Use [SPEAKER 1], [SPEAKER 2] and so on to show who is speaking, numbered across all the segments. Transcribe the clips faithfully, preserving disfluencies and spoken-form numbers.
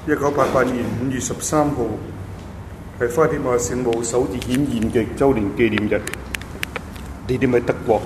[SPEAKER 1] 一九八八年五月十三號係花地瑪聖母首次顯現嘅週年紀念日。你哋喺德國，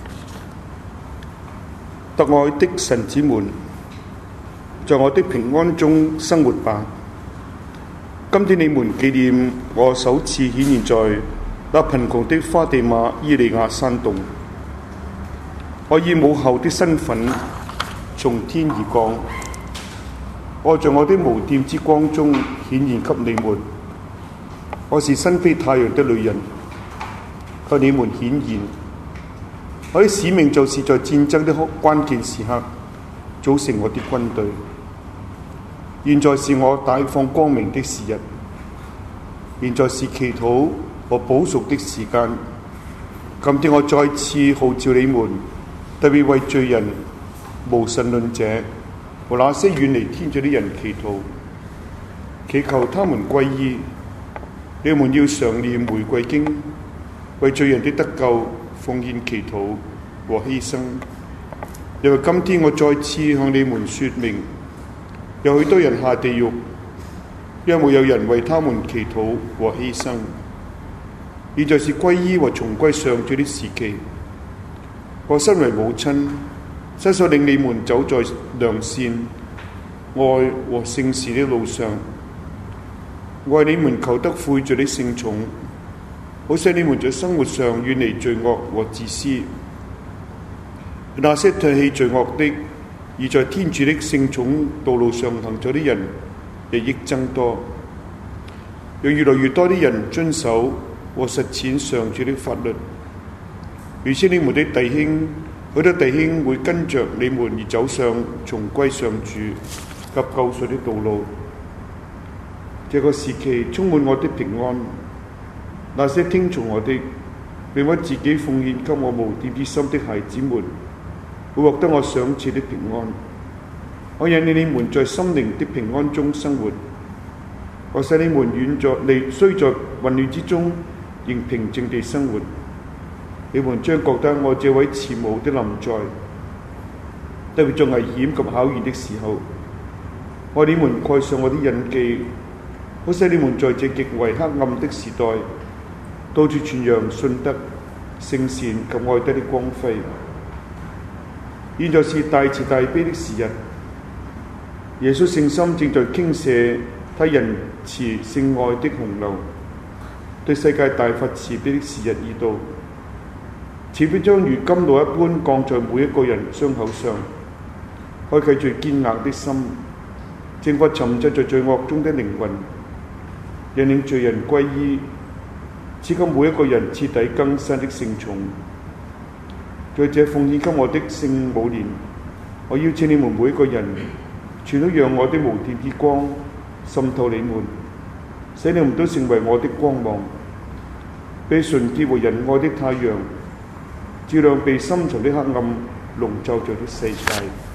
[SPEAKER 1] 特愛的神子們，在我的平安中生活吧。今天你們紀念我首次顯現在那貧窮的花地瑪伊利亞山洞，我以母后的身份從天而降，我在我的無玷之光中顯現給你們。我是身披太陽的女人，向你們顯現。我的使命就是在戰爭的關鍵時刻組成我的軍隊。現在是我大放光明的時日，現在是祈禱和補贖的時間。今天我再次號召你們，特別為罪人、無神論者和那些遠離天主的人祈禱，祈求他們歸依。你們要常念玫瑰經，為罪人的得救奉獻祈禱和犧牲。因為今天我再次向你們說明，有許多人下地獄，因為沒有人為他們祈禱和犧牲。現在是歸依和重歸上主的時期。我身為母親，親手領你們走在良善、愛和聖事的路上，為你們求得悔罪的聖寵，好使你們在生活上遠離罪惡和自私。那些唾棄罪惡的，而在天主的聖寵道路上行走的人，日益增多，讓越來越多的人遵守和實踐上主的法律。如此，你們的弟兄，許多弟兄會跟着你們而走上重歸上主及救贖的道路。這個時期充滿我的平安，那些聽從我的，並把自己奉獻給我無玷之心的孩子們，會獲得我賞賜的平安。我引領你們在心靈的平安中生活，我使你們遠在離雖在混亂之中，仍平靜地生活。你們將覺得我這位慈母的臨在，特別在危險及考驗的時候，我你們蓋上我的印記，好使你們在這極為黑暗的時代，到處傳揚信德、聖善及愛德的光輝。現在是大慈大悲的時日，耶穌聖心正在傾瀉他仁慈聖愛的洪流，對世界大發慈悲的時日已到。慈悲將如甘露一般降在每一個人傷口上，開啟最堅硬的心，淨化沉浸在罪惡中的靈魂，引領罪人歸依，賜給每一個人徹底更新的聖寵。在這奉獻給我的聖母年，我邀請你們每一個人，全都讓我的無玷之光滲透你們，使你們都成為我的光芒，被純潔和仁愛的太陽照亮被深沉的黑暗籠罩着的世界。